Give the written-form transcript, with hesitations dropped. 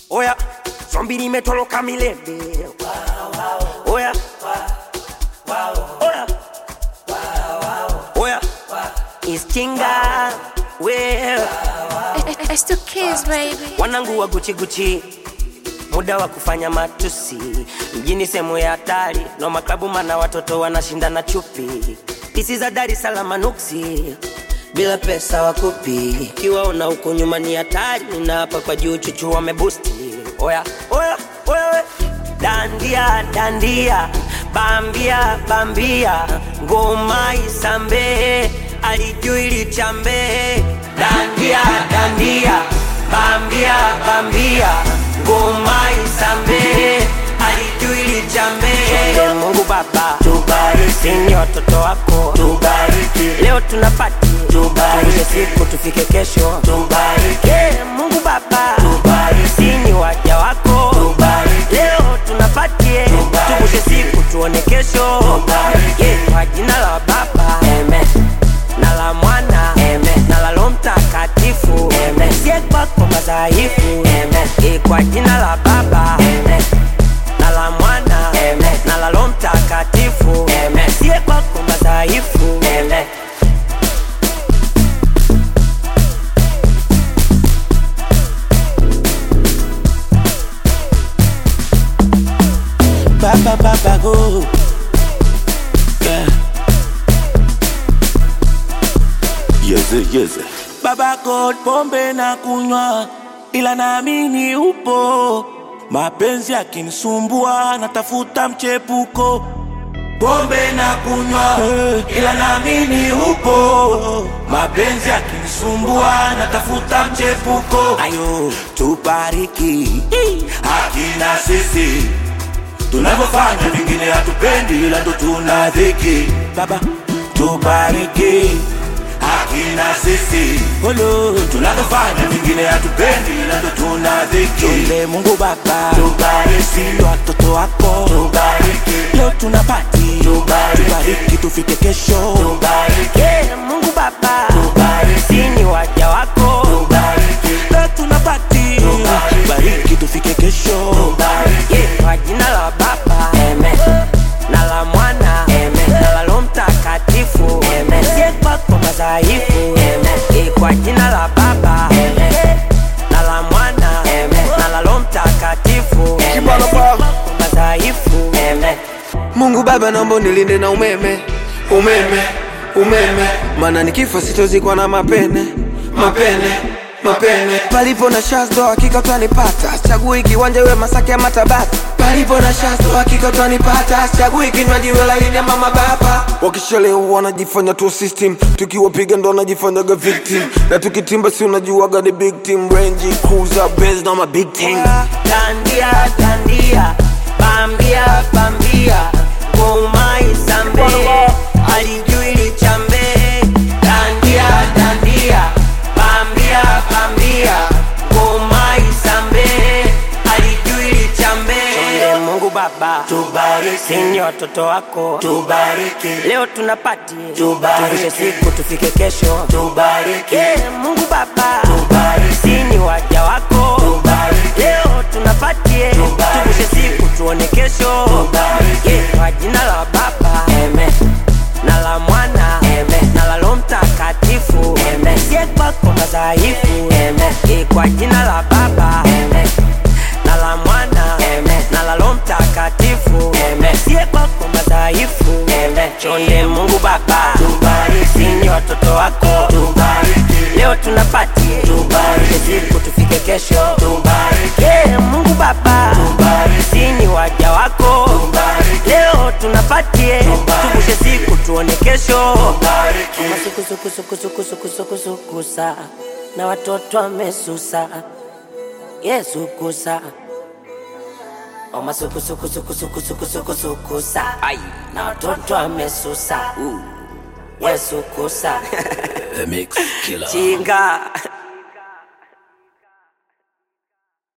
Oya, zombie nimetoroka milele. Oya, oya, oya, it's Chinga. Well, It's the kids, baby. wanangu wa Gucci Gucci, muda wa kufanya matusi. Mjini sehemu ya hatari, no maklabu mana watoto wanashindana chupi. Pisi za Dar es Salaam nuksi, bila pesa wakupi. Kiwaona huko nyuma ni hatari, na hapa kwa juu chuchu wamebusti. Oya, oya, oya, dandia, dandia, bambia, bambia, ngoma isambe, alijui lichambe. Dandia, dandia, bambia, bambia, ngoma isambe, alijui lichambe. Mungu Baba, tubariki ni watoto wako, tubariki leo tunapati, tubariki siku tufike kesho, tubariki Mungu Baba, tubariki ni waja wako, tubariki leo tunapatie, tubushe siku tuone kesho, tubariki kwa jina la Baba, amen, na la Mwana, amen, na la Roho Mtakatifu, amen, sie kwako madhaifu, amen, kwa jina la Baba, amen, na la Mwana, amen, na la Roho Mtakatifu, amen, sie kwako madhaifu, amen. Baba go, yeah. Yeze. Baba God, pombe na kunywa, ila naamini upo. Mapenzi yakinisumbua, natafuta mchepuko. Pombe na kunywa, ila naamini upo. Mapenzi yakinisumbua, natafuta mchepuko. Ayo, tubariki, hakina sisi. Tunavyofanya vingine hatupendi, ila ndo tuna dhiki. Baba, tubariki, hakina sisi. Tunavyofanya vingine hatupendi, ila ndo tuna dhiki. Chonde Mungu Baba, tubariki watoto wako, tubariki leo tunapati, tubariki tufike kesho, Tubariki Mungu Baba, tubariki ni waja wako, tubariki leo tunapati, tubariki tufike kesho, tubariki kwa jina la Baba, amen, na la Mwana, amen, na la Roho Mtakatifu, amen, sie kwako madhaifu, amen, kwa jina la Baba, amen, na la Mwana, amen, na la Roho Mtakatifu, amen, sie kwako madhaifu, amen. Mungu Baba, naomba unilinde na umeme, maana nikifa sitozikwa na mapene. Palipo na shazdo hakika utanipata, chagui kiwanja iwe Masaki ama Tabata. Palipo na shazdo hakika utanipata, chagui kinywaji iwe laini ama Mababa. Wakishalewa wanajifanya tu system, tukiwapiga ndo wanajifanyaga victim, na tukitimba si unajuaga ni big team. Range Cruiser Benz na ma big team. Dandia, dandia, bambia, bambia, ngoma isambe, alijui lichambe. Dandia, dandia, bambia, bambia, ngoma isambe, alijui lichambe. Chonde Mungu Baba, tubariki ni watoto wako, tubariki leo tunapati, tubariki siku tufike kesho, tubariki Mungu Baba, tubariki ni waja wako, tubariki leo tunapatie, tubushe siku tuone kesho, tubariki kwa jina la Baba, amen, na la Mwana, amen, na la Roho Mtakatifu, amen, sie kwako madhaifu, amen, kwa jina la Baba, amen, na la Mwana, amen, na la Roho Mtakatifu, amen, sie kwako madhaifu, amen. Chonde Mungu Baba, tubariki ni watoto wako, tubariki leo tunapati, tubariki siku tufike kesho, tubariki Mungu Baba, tubariki ni waja wako, tubariki leo tunapatie, tubushe siku tuone kesho, tubariki sukusa na watoto wamesusa, Yesu kusa. Oma sukusa, ai, na watoto wamesusa, Yesu kusa. The Mix Killer. Chinga.